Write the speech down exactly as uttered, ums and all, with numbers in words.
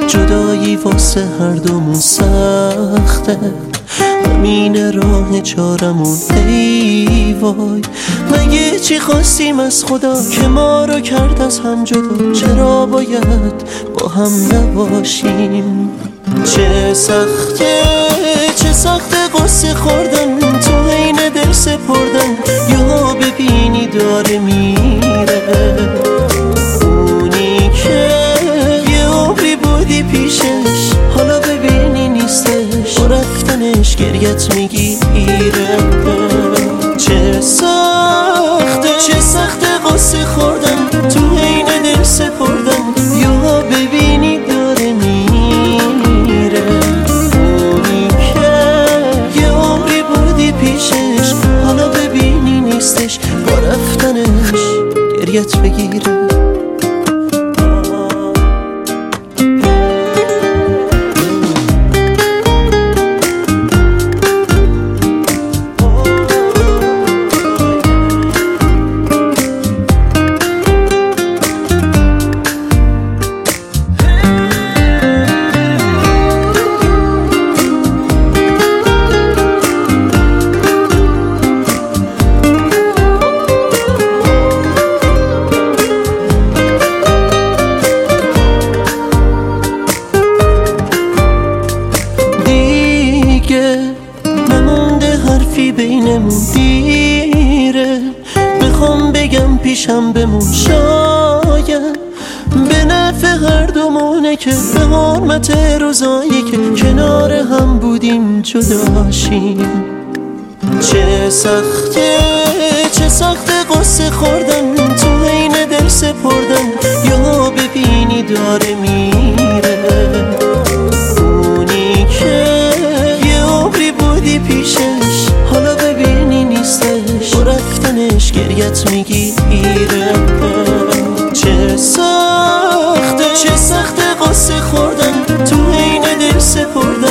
جدایی واسه هر دومون سخته، همین راه چارمون. ای وای مگه چی خواستیم از خدا که ما رو کرد از هم جدا؟ چرا باید با هم نباشیم؟ چه سخته چه سخته قصه خوردن تو عین دل سپردن، یا ببینی داره میره اونی که یه عمری بودی پیشش، حالا ببینی نیستش با رفتنش گریت میگیره. چه سخته چه سخته قصه خوردن تو عین دل سپردن، یا ببینی داره میره اونی که یه عمری بودی پیشش، حالا ببینی نیستش با رفتنش گریت بگیره. نمونده حرفی بینمون دیره، بخوام بگم پیشم بمون، شاید به نفع هر دومونه که به حرمت روزایی که کنار هم بودیم جداشیم. چه سخته چه سخته قصه خوردن تو عین دل سپردن، یا ببینی داره میره اونی که بودی پیشش، حالا ببینی نیستش با رفتنش گریت میگیره. چه سخته چه سخته قصه خوردن تو عین دل سپردن،